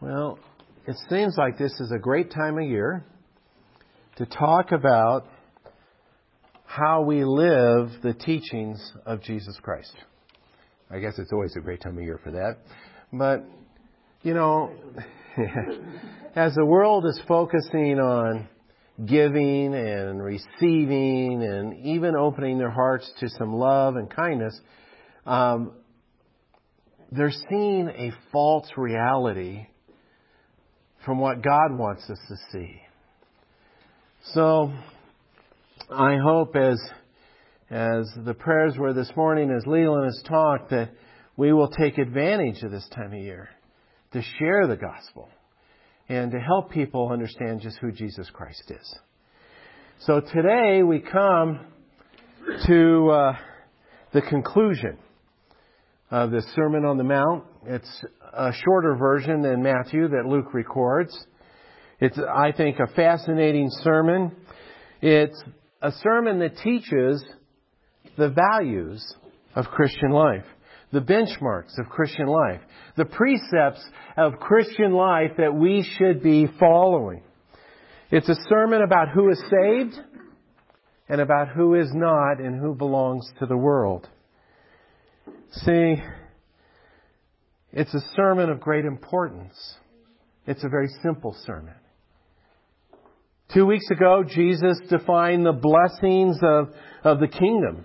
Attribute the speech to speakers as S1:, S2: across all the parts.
S1: Well, it seems like this is a great time of year to talk about how we live the teachings of Jesus Christ. I guess it's always a great time of year for that. But, you know, as the world is focusing on giving and receiving and even opening their hearts to some love and kindness, they're seeing a false reality from what God wants us to see. So, I hope as the prayers were this morning, as Leland has talked, that we will take advantage of this time of year to share the gospel and to help people understand just who Jesus Christ is. So today we come to the conclusion of the Sermon on the Mount. It's a shorter version than Matthew that Luke records. It's, I think, a fascinating sermon. It's a sermon that teaches the values of Christian life, the benchmarks of Christian life, the precepts of Christian life that we should be following. It's a sermon about who is saved and about who is not and who belongs to the world. See, it's a sermon of great importance. It's a very simple sermon. 2 weeks ago, Jesus defined the blessings of the kingdom.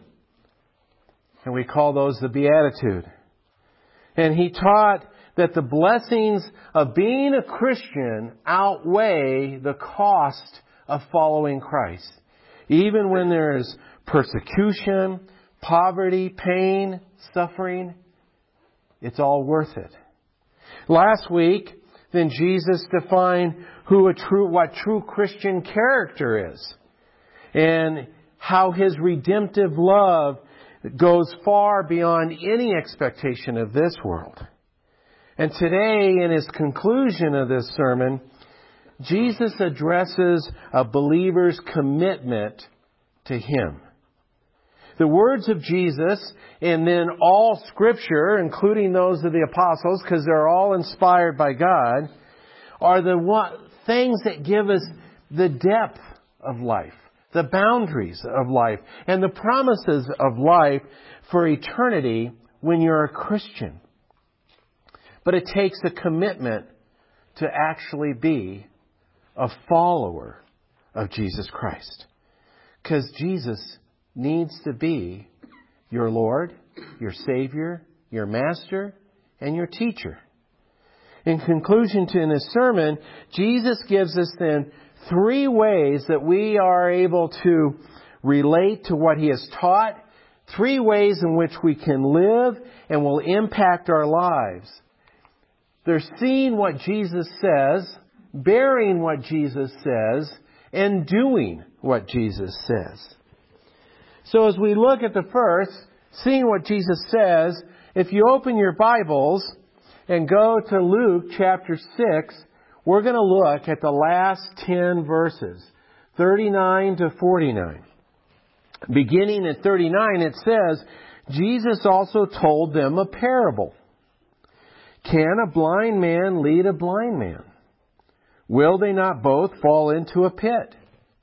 S1: And we call those the Beatitude. And He taught that the blessings of being a Christian outweigh the cost of following Christ. Even when there is persecution, poverty, pain, suffering, it's all worth it. Last week, then Jesus defined what true Christian character is, and how His redemptive love goes far beyond any expectation of this world. And today, in His conclusion of this sermon, Jesus addresses a believer's commitment to Him. The words of Jesus, and then all Scripture, including those of the apostles, because they're all inspired by God, are the things that give us the depth of life, the boundaries of life, and the promises of life for eternity when you're a Christian. But it takes a commitment to actually be a follower of Jesus Christ. Because Jesus needs to be your Lord, your Savior, your Master, and your teacher. In conclusion to this sermon, Jesus gives us then 3 ways that we are able to relate to what He has taught, 3 ways in which we can live and will impact our lives. They're seeing what Jesus says, bearing what Jesus says, and doing what Jesus says. So as we look at the first, seeing what Jesus says, if you open your Bibles and go to Luke chapter 6, we're going to look at the last 10 verses, 39 to 49. Beginning at 39, it says, Jesus also told them a parable. Can a blind man lead a blind man? Will they not both fall into a pit?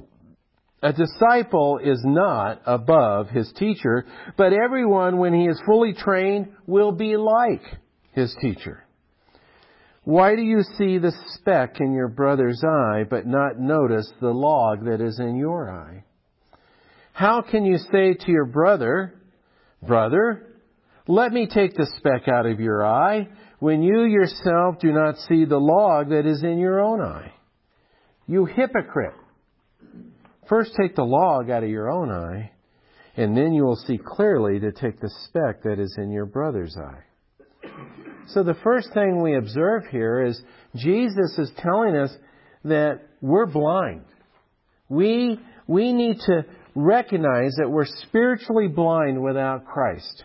S1: A disciple is not above his teacher, but everyone, when he is fully trained, will be like his teacher. Why do you see the speck in your brother's eye, but not notice the log that is in your eye? How can you say to your brother, Brother, let me take the speck out of your eye, when you yourself do not see the log that is in your own eye? You hypocrite! First take the log out of your own eye, and then you will see clearly to take the speck that is in your brother's eye. So the first thing we observe here is Jesus is telling us that we're blind. We need to recognize that we're spiritually blind without Christ.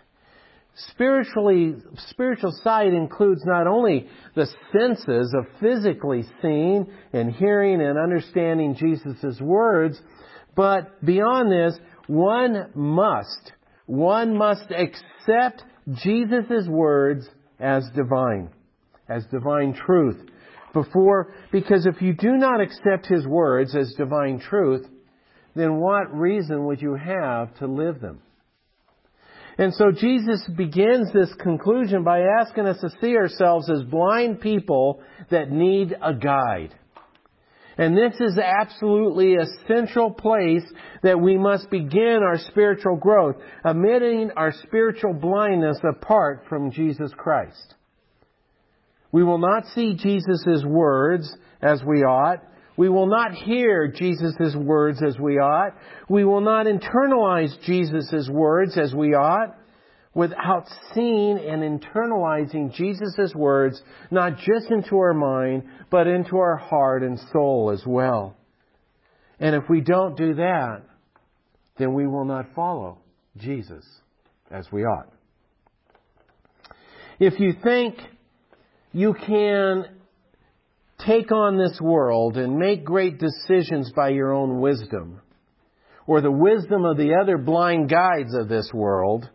S1: Spiritual sight includes not only the senses of physically seeing and hearing and understanding Jesus' words, but beyond this, one must accept Jesus' words as divine truth. Because if you do not accept His words as divine truth, then what reason would you have to live them? And so Jesus begins this conclusion by asking us to see ourselves as blind people that need a guide. And this is absolutely a central place that we must begin our spiritual growth, admitting our spiritual blindness apart from Jesus Christ. We will not see Jesus' words as we ought. We will not hear Jesus' words as we ought. We will not internalize Jesus' words as we ought without seeing and internalizing Jesus' words not just into our mind, but into our heart and soul as well. And if we don't do that, then we will not follow Jesus as we ought. If you think you can take on this world and make great decisions by your own wisdom, or the wisdom of the other blind guides of this world,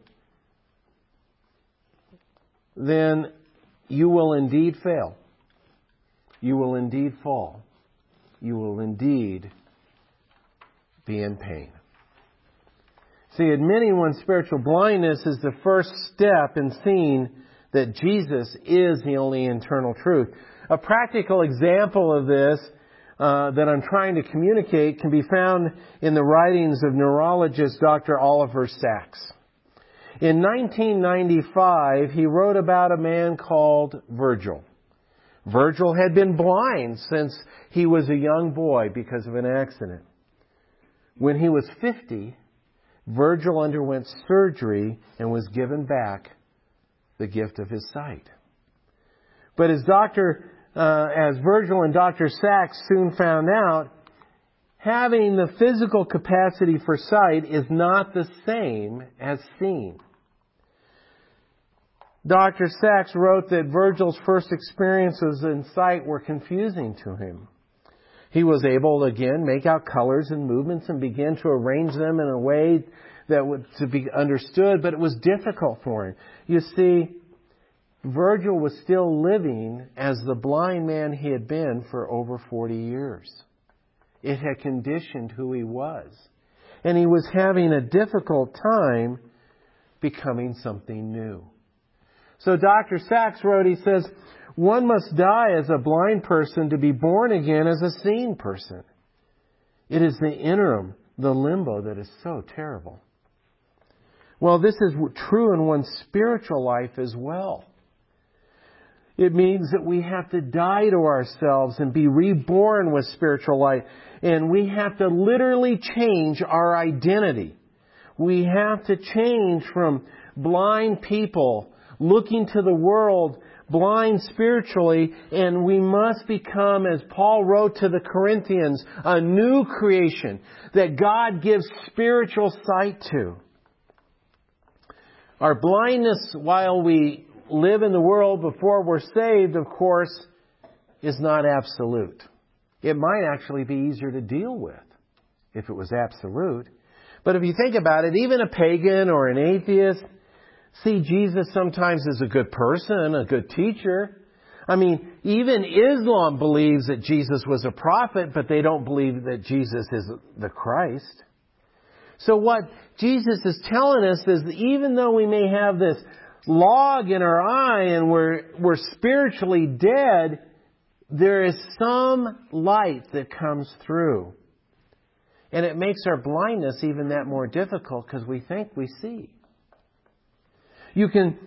S1: then you will indeed fail. You will indeed fall. You will indeed be in pain. See, admitting one's spiritual blindness is the first step in seeing that Jesus is the only internal truth. A practical example of this that I'm trying to communicate can be found in the writings of neurologist Dr. Oliver Sacks. In 1995, he wrote about a man called Virgil. Virgil had been blind since he was a young boy because of an accident. When he was 50, Virgil underwent surgery and was given back the gift of his sight. But as Virgil and Dr. Sacks soon found out, having the physical capacity for sight is not the same as seeing. Dr. Sacks wrote that Virgil's first experiences in sight were confusing to him. He was able to, again, make out colors and movements and begin to arrange them in a way that would to be understood, but it was difficult for him. You see, Virgil was still living as the blind man he had been for over 40 years. It had conditioned who he was. And he was having a difficult time becoming something new. So Dr. Sacks wrote, he says, one must die as a blind person to be born again as a seeing person. It is the interim, the limbo, that is so terrible. Well, this is true in one's spiritual life as well. It means that we have to die to ourselves and be reborn with spiritual life. And we have to literally change our identity. We have to change from blind people looking to the world blind spiritually, and we must become, as Paul wrote to the Corinthians, a new creation that God gives spiritual sight to. Our blindness while we live in the world before we're saved, of course, is not absolute. It might actually be easier to deal with if it was absolute. But if you think about it, even a pagan or an atheist see Jesus sometimes as a good person, a good teacher. I mean, even Islam believes that Jesus was a prophet, but they don't believe that Jesus is the Christ. So what Jesus is telling us is that even though we may have this log in our eye and we're spiritually dead, there is some light that comes through. And it makes our blindness even that more difficult because we think we see. We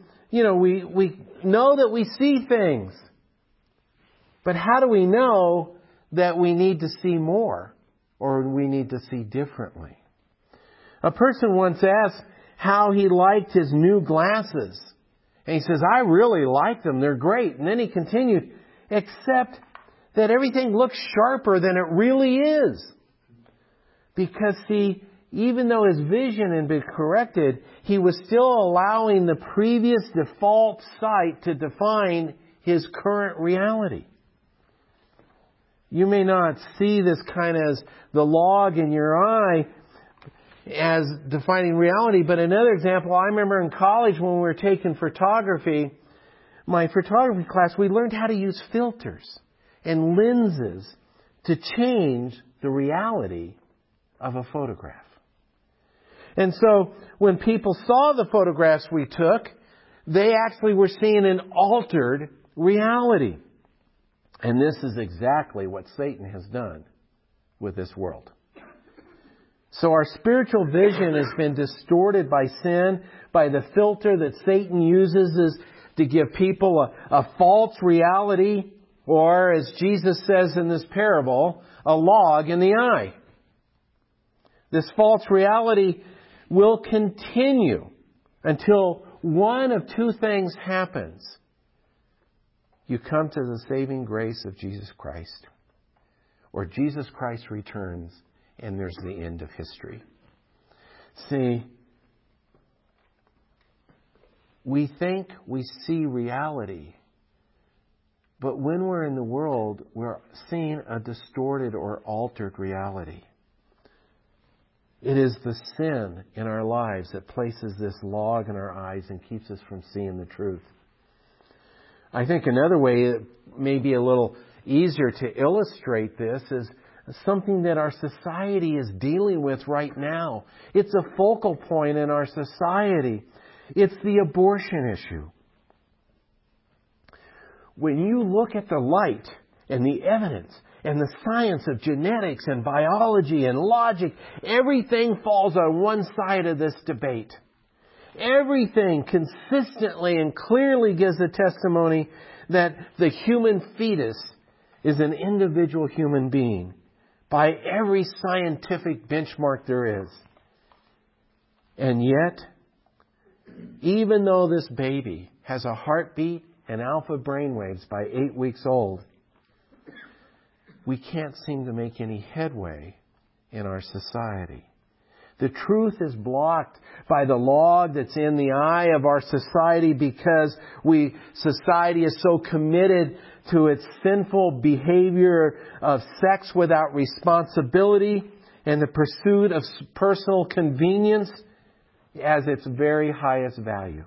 S1: know that we see things. But how do we know that we need to see more or we need to see differently? A person once asked how he liked his new glasses. And he says, I really like them. They're great. And then he continued, except that everything looks sharper than it really is. Because, see, even though his vision had been corrected, he was still allowing the previous default sight to define his current reality. You may not see this kind of as the log in your eye as defining reality, but another example, I remember in college when we were taking photography, my photography class, we learned how to use filters. and lenses to change the reality of a photograph. And so when people saw the photographs we took, they actually were seeing an altered reality. And this is exactly what Satan has done with this world. So our spiritual vision has been distorted by sin, by the filter that Satan uses to give people a false reality, or as Jesus says in this parable, a log in the eye. This false reality will continue until one of two things happens. You come to the saving grace of Jesus Christ, or Jesus Christ returns and there's the end of history. See, we think we see reality, but when we're in the world, we're seeing a distorted or altered reality. It is the sin in our lives that places this log in our eyes and keeps us from seeing the truth. I think another way it may be a little easier to illustrate this is something that our society is dealing with right now. It's a focal point in our society. It's the abortion issue. When you look at the light and the evidence and the science of genetics and biology and logic, everything falls on one side of this debate. Everything consistently and clearly gives a testimony that the human fetus is an individual human being by every scientific benchmark there is. And yet, even though this baby has a heartbeat and alpha brainwaves by 8 weeks old, we can't seem to make any headway in our society. The truth is blocked by the log that's in the eye of our society because society is so committed to its sinful behavior of sex without responsibility and the pursuit of personal convenience as its very highest value.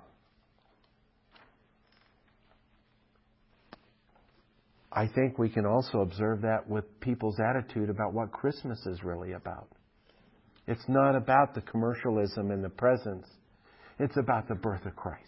S1: I think we can also observe that with people's attitude about what Christmas is really about. It's not about the commercialism and the presents. It's about the birth of Christ.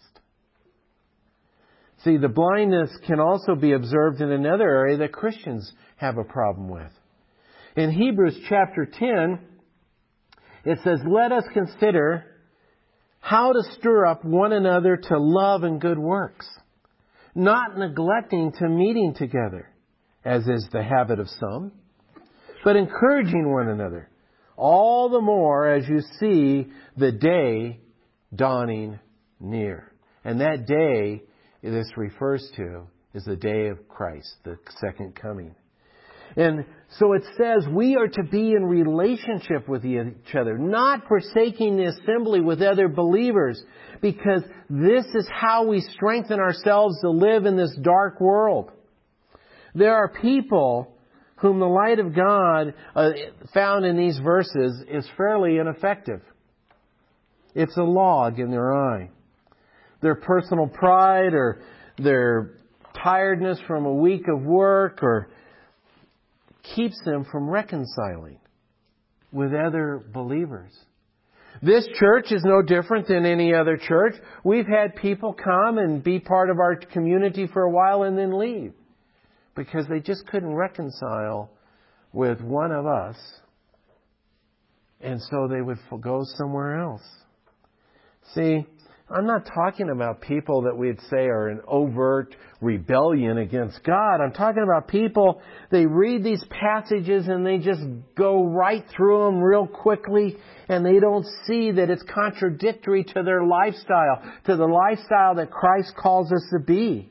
S1: See, the blindness can also be observed in another area that Christians have a problem with. In Hebrews chapter 10, it says, "Let us consider how to stir up one another to love and good works, not neglecting to meeting together, as is the habit of some, but encouraging one another, all the more as you see the day dawning near." And that day this refers to is the day of Christ, the second coming. And so it says we are to be in relationship with each other, not forsaking the assembly with other believers, because this is how we strengthen ourselves to live in this dark world. There are people whom the light of God found in these verses is fairly ineffective. It's a log in their eye. Their personal pride or their tiredness from a week of work or keeps them from reconciling with other believers. This church is no different than any other church. We've had people come and be part of our community for a while and then leave because they just couldn't reconcile with one of us, and so they would go somewhere else. See, I'm not talking about people that we'd say are in overt rebellion against God. I'm talking about people, they read these passages and they just go right through them real quickly, and they don't see that it's contradictory to their lifestyle, to the lifestyle that Christ calls us to be.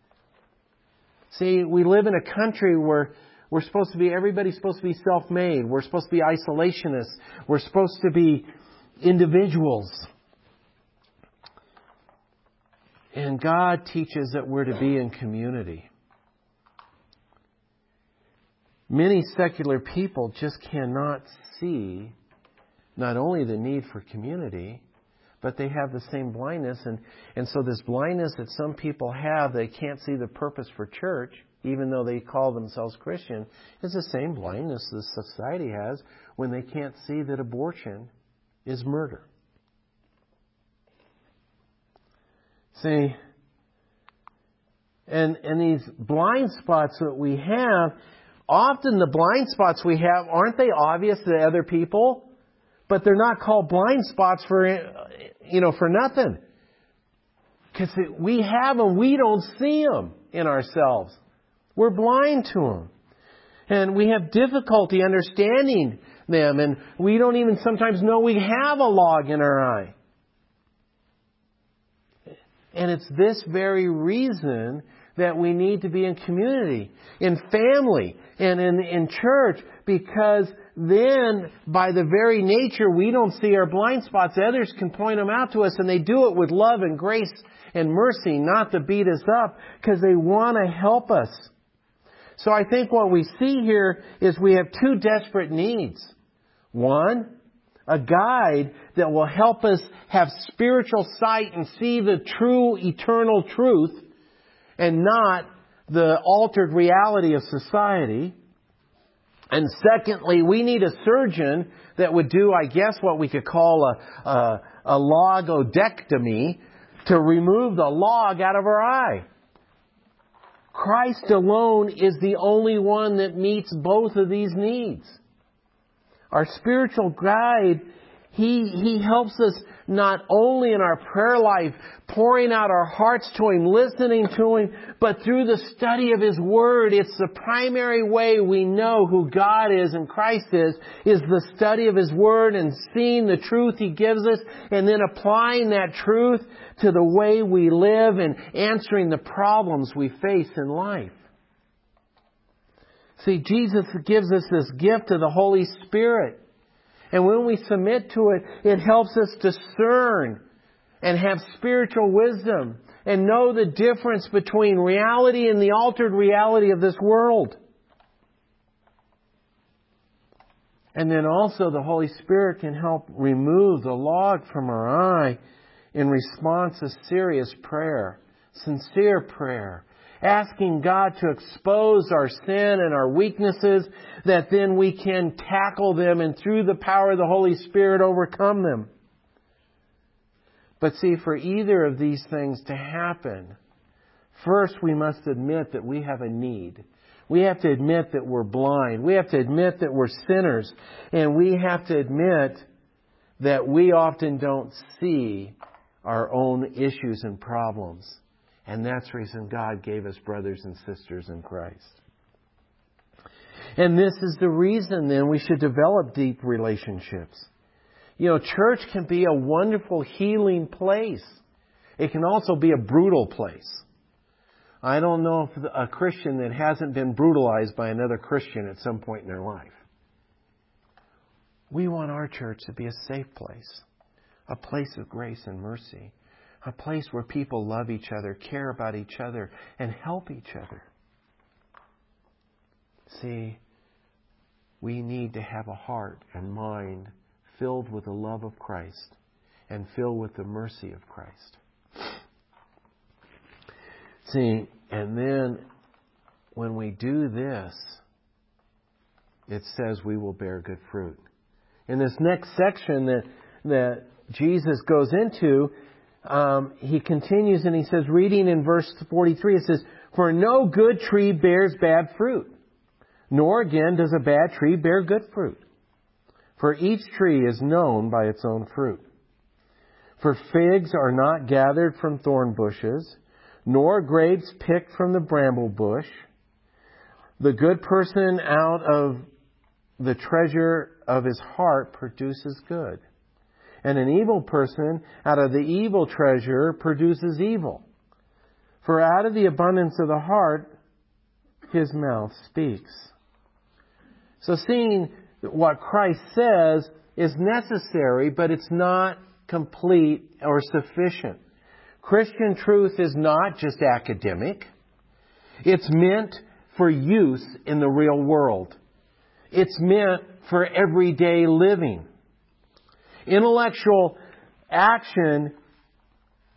S1: See, we live in a country where everybody's supposed to be self-made. We're supposed to be isolationists. We're supposed to be individuals. And God teaches that we're to be in community. Many secular people just cannot see not only the need for community, but they have the same blindness. And so this blindness that some people have, they can't see the purpose for church, even though they call themselves Christian, is the same blindness the society has when they can't see that abortion is murder. See, and these blind spots that we have, often the blind spots we have, aren't they obvious to other people? But they're not called blind spots for nothing. Because we have them, we don't see them in ourselves. We're blind to them. And we have difficulty understanding them. And we don't even sometimes know we have a log in our eye. And it's this very reason that we need to be in community, in family, and in church, because then, by the very nature, we don't see our blind spots. Others can point them out to us, and they do it with love and grace and mercy, not to beat us up, because they want to help us. So I think what we see here is we have two desperate needs. One, a guide that will help us have spiritual sight and see the true eternal truth and not the altered reality of society. And secondly, we need a surgeon that would do, I guess, what we could call a logodectomy to remove the log out of our eye. Christ alone is the only one that meets both of these needs. Our spiritual guide, He helps us not only in our prayer life, pouring out our hearts to Him, listening to Him, but through the study of His Word. It's the primary way we know who God is and Christ is the study of His Word and seeing the truth He gives us and then applying that truth to the way we live and answering the problems we face in life. See, Jesus gives us this gift of the Holy Spirit. And when we submit to it, it helps us discern and have spiritual wisdom and know the difference between reality and the altered reality of this world. And then also the Holy Spirit can help remove the log from our eye in response to serious prayer, sincere prayer. Asking God to expose our sin and our weaknesses, that then we can tackle them and through the power of the Holy Spirit overcome them. But see, for either of these things to happen, first we must admit that we have a need. We have to admit that we're blind. We have to admit that we're sinners. And we have to admit that we often don't see our own issues and problems. And that's the reason God gave us brothers and sisters in Christ. And this is the reason then we should develop deep relationships. You know, church can be a wonderful healing place. It can also be a brutal place. I don't know if a Christian that hasn't been brutalized by another Christian at some point in their life. We want our church to be a safe place. A place of grace and mercy. A place where people love each other, care about each other, and help each other. See, we need to have a heart and mind filled with the love of Christ and filled with the mercy of Christ. See, and then when we do this, it says we will bear good fruit. In this next section that Jesus goes into, he continues and he says, reading in verse 43, it says, "For no good tree bears bad fruit, nor again does a bad tree bear good fruit. For each tree is known by its own fruit. For figs are not gathered from thorn bushes, nor grapes picked from the bramble bush. The good person out of the treasure of his heart produces good. And an evil person out of the evil treasure produces evil. For out of the abundance of the heart, his mouth speaks." So seeing what Christ says is necessary, but it's not complete or sufficient. Christian truth is not just academic. It's meant for use in the real world. It's meant for everyday living. Intellectual action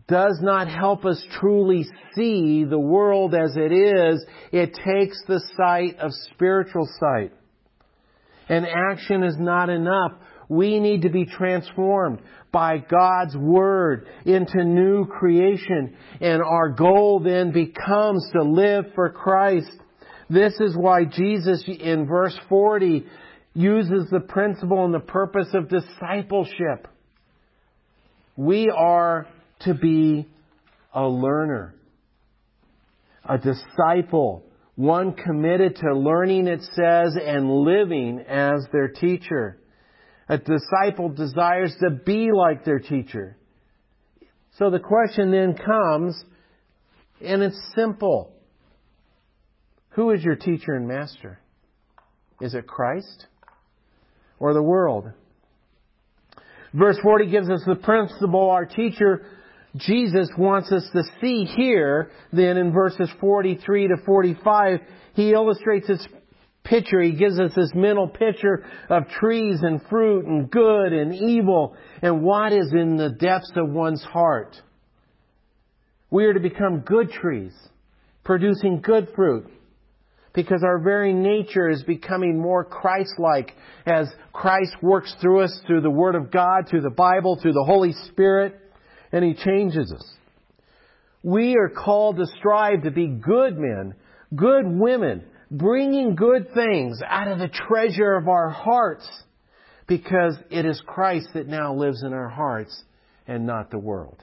S1: does not help us truly see the world as it is. It takes the sight of spiritual sight. And action is not enough. We need to be transformed by God's Word into new creation. And our goal then becomes to live for Christ. This is why Jesus in verse 40 uses the principle and the purpose of discipleship. We are to be a learner, a disciple, one committed to learning, it says, and living as their teacher. A disciple desires to be like their teacher. So the question then comes, and it's simple. Who is your teacher and master? Is it Christ or the world? Verse 40 gives us the principle our teacher, Jesus, wants us to see here. Then in verses 43 to 45, He illustrates this picture. He gives us this mental picture of trees and fruit and good and evil and what is in the depths of one's heart. We are to become good trees, producing good fruit, because our very nature is becoming more Christ-like as Christ works through us through the Word of God, through the Bible, through the Holy Spirit, and He changes us. We are called to strive to be good men, good women, bringing good things out of the treasure of our hearts, because it is Christ that now lives in our hearts and not the world.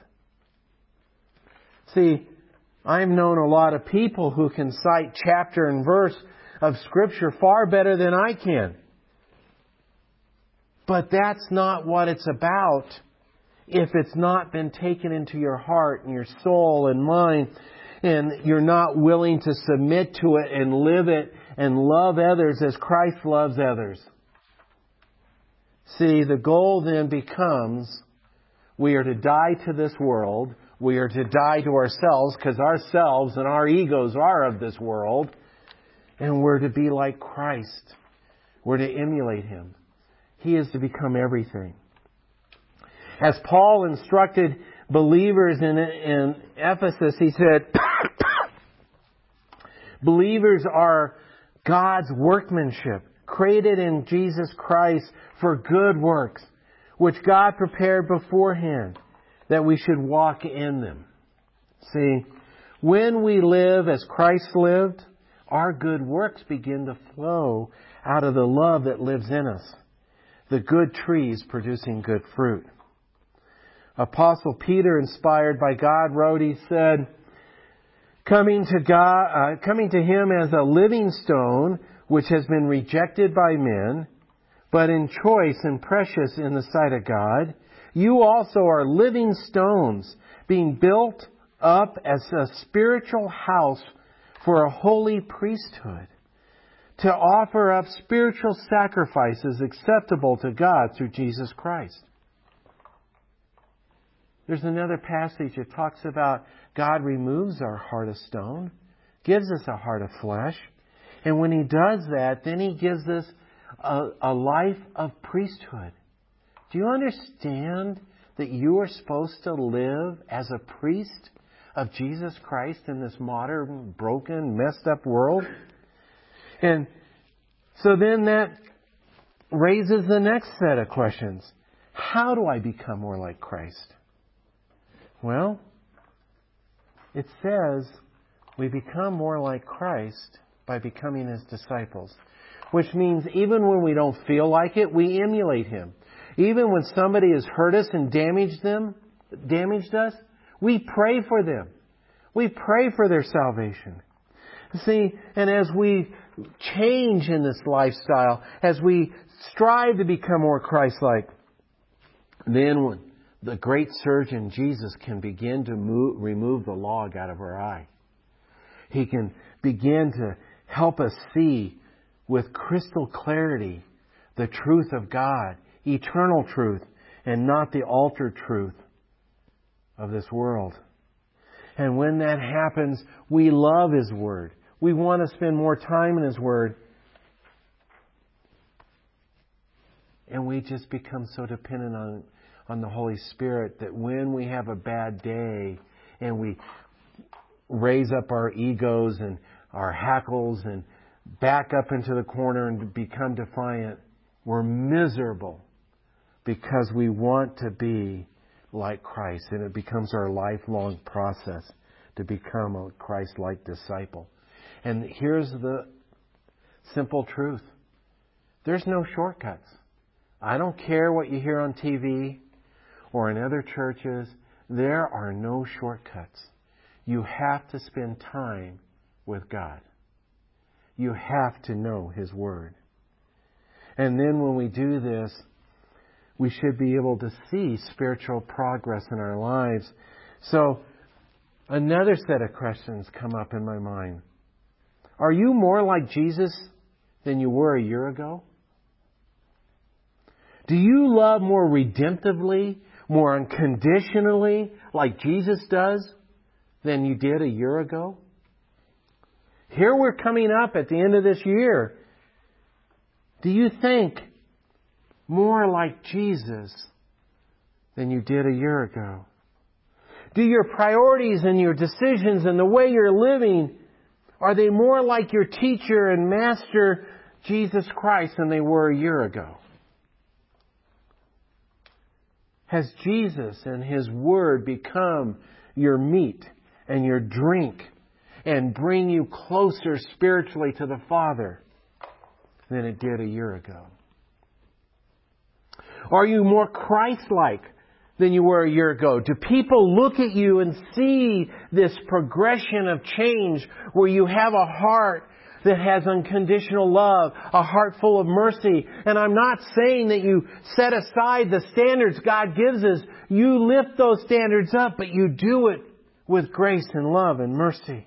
S1: See, I've known a lot of people who can cite chapter and verse of Scripture far better than I can. But that's not what it's about if it's not been taken into your heart and your soul and mind, and you're not willing to submit to it and live it and love others as Christ loves others. See, the goal then becomes we are to die to this world. We are to die to ourselves, because ourselves and our egos are of this world. And we're to be like Christ. We're to emulate Him. He is to become everything. As Paul instructed believers in Ephesus, he said, believers are God's workmanship, created in Jesus Christ for good works, which God prepared beforehand, that we should walk in them. See, when we live as Christ lived, our good works begin to flow out of the love that lives in us. The good trees producing good fruit. Apostle Peter, inspired by God, wrote, he said, coming to Him as a living stone, which has been rejected by men, but in choice and precious in the sight of God, you also are living stones, being built up as a spiritual house for a holy priesthood, to offer up spiritual sacrifices acceptable to God through Jesus Christ. There's another passage that talks about God removes our heart of stone, gives us a heart of flesh, and when He does that, then He gives us a life of priesthood. Do you understand that you are supposed to live as a priest of Jesus Christ in this modern, broken, messed up world? And so then that raises the next set of questions. How do I become more like Christ? Well, it says we become more like Christ by becoming His disciples. Which means even when we don't feel like it, we emulate Him. Even when somebody has hurt us and damaged us, we pray for them. We pray for their salvation. See, and as we change in this lifestyle, as we strive to become more Christ-like, then when the great surgeon Jesus can begin to remove the log out of our eye. He can begin to help us see with crystal clarity the truth of God, eternal truth, and not the altered truth of this world. And when that happens, we love His Word. We want to spend more time in His Word. And we just become so dependent on the Holy Spirit, that when we have a bad day and we raise up our egos and our hackles and back up into the corner and become defiant, we're miserable because we want to be like Christ. And it becomes our lifelong process to become a Christ-like disciple. And here's the simple truth. There's no shortcuts. I don't care what you hear on TV or in other churches. There are no shortcuts. You have to spend time with God. You have to know His Word. And then when we do this, we should be able to see spiritual progress in our lives. So, another set of questions come up in my mind. Are you more like Jesus than you were a year ago? Do you love more redemptively, more unconditionally, like Jesus does, than you did a year ago? Here we're coming up at the end of this year. Do you think more like Jesus than you did a year ago? Do your priorities and your decisions and the way you're living, are they more like your teacher and master, Jesus Christ, than they were a year ago? Has Jesus and His Word become your meat and your drink and bring you closer spiritually to the Father than it did a year ago? Are you more Christ-like than you were a year ago? Do people look at you and see this progression of change where you have a heart that has unconditional love, a heart full of mercy? And I'm not saying that you set aside the standards God gives us. You lift those standards up, but you do it with grace and love and mercy.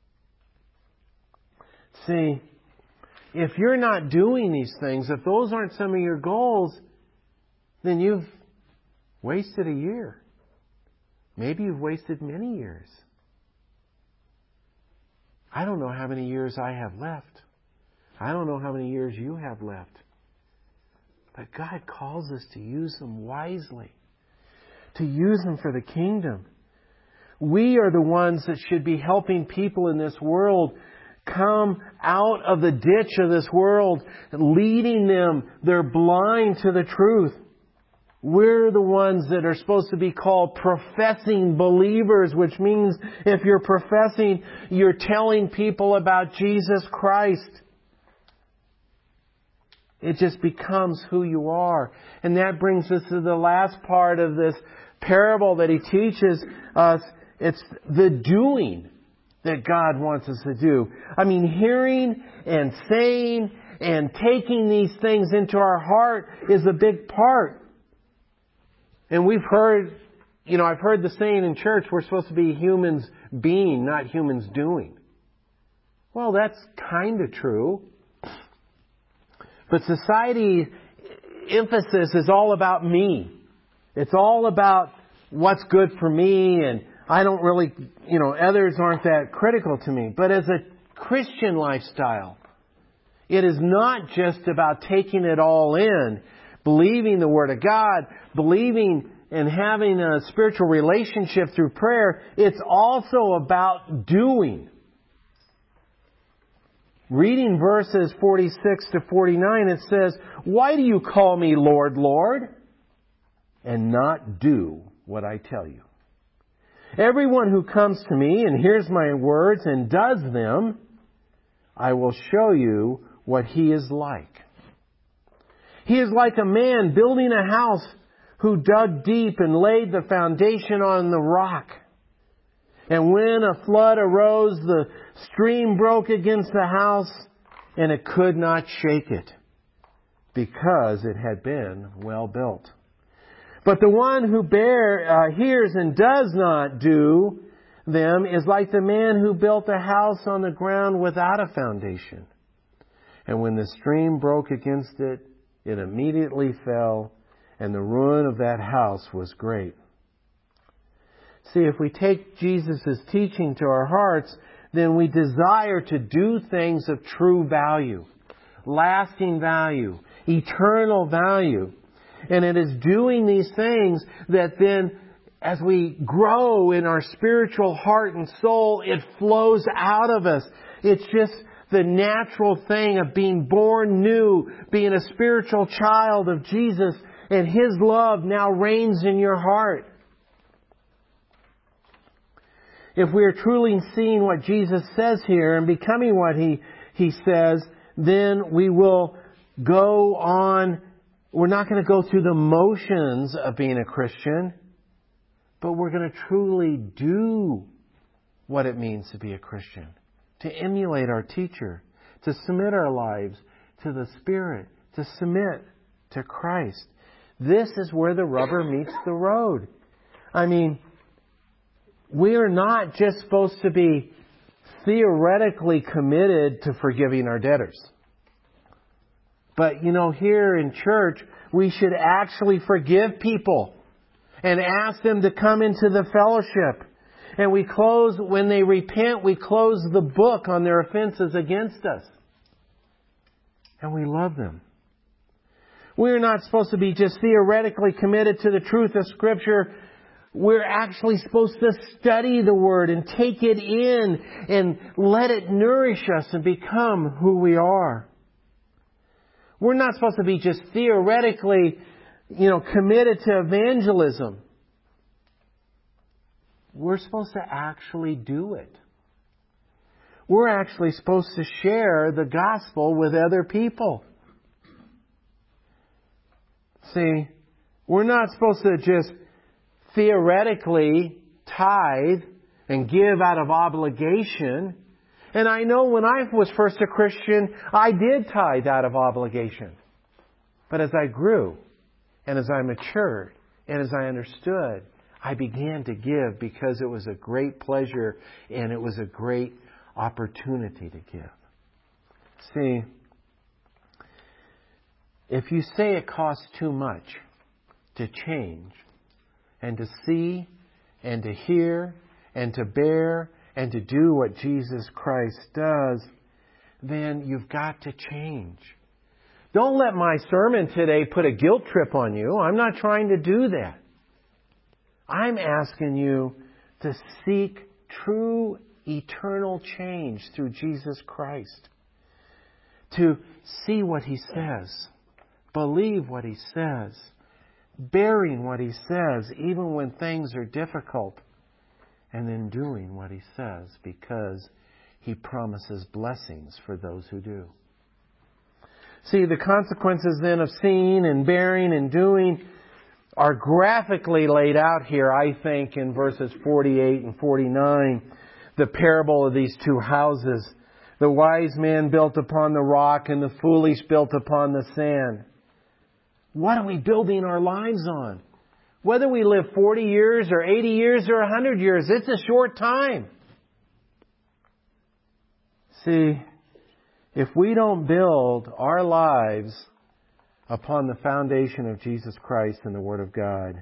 S1: See, if you're not doing these things, if those aren't some of your goals, then you've wasted a year. Maybe you've wasted many years. I don't know how many years I have left. I don't know how many years you have left. But God calls us to use them wisely, to use them for the kingdom. We are the ones that should be helping people in this world come out of the ditch of this world, leading them. They're blind to the truth. We're the ones that are supposed to be called professing believers, which means if you're professing, you're telling people about Jesus Christ. It just becomes who you are. And that brings us to the last part of this parable that He teaches us. It's the doing that God wants us to do. I mean, hearing and saying and taking these things into our heart is a big part. And we've heard, I've heard the saying in church, we're supposed to be humans being, not humans doing. Well, that's kind of true. But society's emphasis is all about me. It's all about what's good for me, and I don't really, others aren't that critical to me. But as a Christian lifestyle, it is not just about taking it all in, believing the Word of God, believing and having a spiritual relationship through prayer. It's also about doing. Reading verses 46 to 49, it says, "Why do you call me Lord, Lord, and not do what I tell you? Everyone who comes to me and hears my words and does them, I will show you what he is like. He is like a man building a house who dug deep and laid the foundation on the rock. And when a flood arose, the stream broke against the house, and it could not shake it, because it had been well built. But the one who hears and does not do them is like the man who built a house on the ground without a foundation. And when the stream broke against it, it immediately fell, and the ruin of that house was great." See, if we take Jesus' teaching to our hearts, then we desire to do things of true value, lasting value, eternal value. And it is doing these things that then, as we grow in our spiritual heart and soul, it flows out of us. It's just the natural thing of being born new, being a spiritual child of Jesus, and His love now reigns in your heart. If we are truly seeing what Jesus says here and becoming what He says, then we will go on. We're not going to go through the motions of being a Christian, but we're going to truly do what it means to be a Christian. To emulate our teacher. To submit our lives to the Spirit. To submit to Christ. This is where the rubber meets the road. I mean, we are not just supposed to be theoretically committed to forgiving our debtors. But, here in church, we should actually forgive people and ask them to come into the fellowship. And when they repent, we close the book on their offenses against us. And we love them. We're not supposed to be just theoretically committed to the truth of Scripture. We're actually supposed to study the Word and take it in and let it nourish us and become who we are. We're not supposed to be just theoretically, committed to evangelism. We're supposed to actually do it. We're actually supposed to share the gospel with other people. See, we're not supposed to just theoretically tithe and give out of obligation. And I know when I was first a Christian, I did tithe out of obligation. But as I grew, and as I matured, and as I understood, I began to give because it was a great pleasure and it was a great opportunity to give. See, if you say it costs too much to change and to see and to hear and to bear and to do what Jesus Christ does, then you've got to change. Don't let my sermon today put a guilt trip on you. I'm not trying to do that. I'm asking you to seek true eternal change through Jesus Christ. To see what He says. Believe what He says. Bearing what He says even when things are difficult. And then doing what He says because He promises blessings for those who do. See, the consequences then of seeing and bearing and doing are graphically laid out here, I think, in verses 48 and 49. The parable of these two houses. The wise man built upon the rock and the foolish built upon the sand. What are we building our lives on? Whether we live 40 years or 80 years or 100 years, it's a short time. See, if we don't build our lives upon the foundation of Jesus Christ and the Word of God,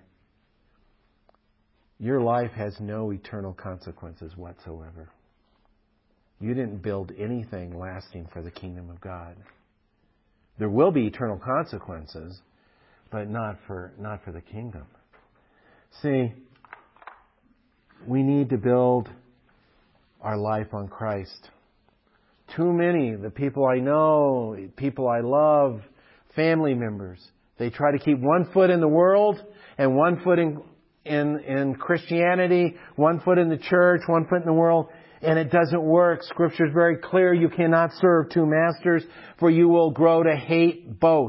S1: your life has no eternal consequences whatsoever. You didn't build anything lasting for the kingdom of God. There will be eternal consequences, but not for the kingdom. See, we need to build our life on Christ. Too many, the people I know, people I love, family members, they try to keep one foot in the world and one foot in Christianity, one foot in the church, one foot in the world, and it doesn't work. Scripture is very clear. You cannot serve two masters, for you will grow to hate both.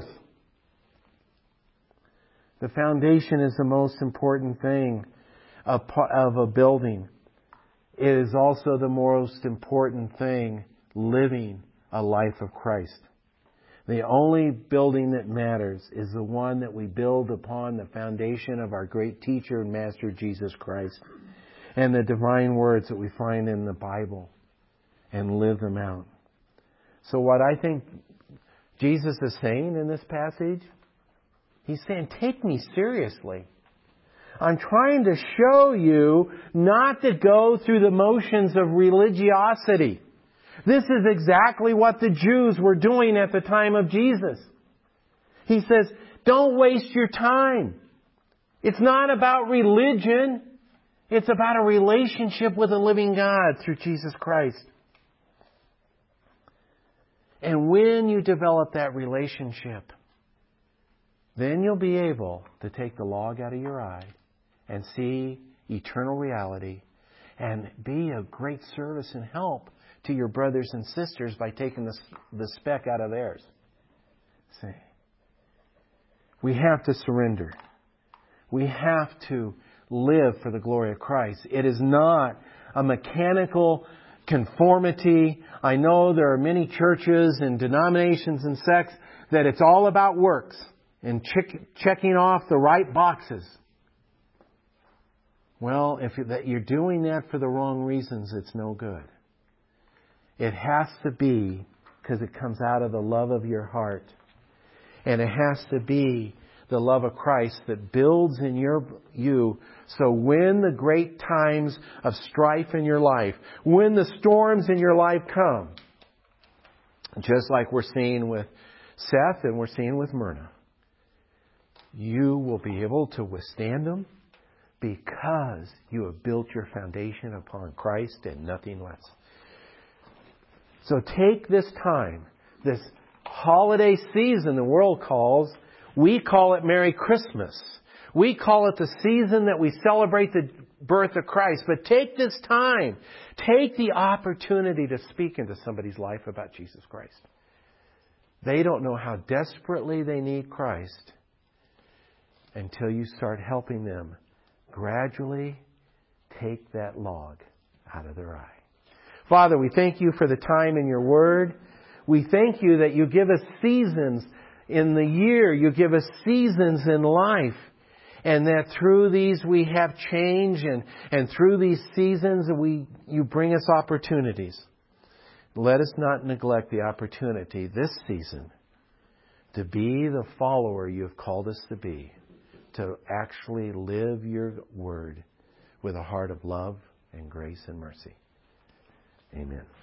S1: The foundation is the most important thing of a building. It is also the most important thing, living a life of Christ. The only building that matters is the one that we build upon the foundation of our great teacher and master, Jesus Christ, and the divine words that we find in the Bible, and live them out. So what I think Jesus is saying in this passage, He's saying, take me seriously. I'm trying to show you not to go through the motions of religiosity. This is exactly what the Jews were doing at the time of Jesus. He says, Don't waste your time. It's not about religion. It's about a relationship with a living God through Jesus Christ. And when you develop that relationship, then you'll be able to take the log out of your eye and see eternal reality and be a great service and help to your brothers and sisters by taking the speck out of theirs. See? We have to surrender. We have to live for the glory of Christ. It is not a mechanical conformity. I know there are many churches and denominations and sects that it's all about works and checking off the right boxes. Well, if you're doing that for the wrong reasons, it's no good. It has to be because it comes out of the love of your heart. And it has to be the love of Christ that builds in you. So when the great times of strife in your life, when the storms in your life come, just like we're seeing with Seth and we're seeing with Myrna, you will be able to withstand them because you have built your foundation upon Christ and nothing less. So take this time, this holiday season the world calls, we call it Merry Christmas. We call it the season that we celebrate the birth of Christ. But take this time. Take the opportunity to speak into somebody's life about Jesus Christ. They don't know how desperately they need Christ until you start helping them gradually take that log out of their eye. Father, we thank you for the time in your word. We thank you that you give us seasons in the year. You give us seasons in life. And that through these we have change. And through these seasons you bring us opportunities. Let us not neglect the opportunity this season to be the follower you have called us to be. To actually live your word with a heart of love and grace and mercy. Amen.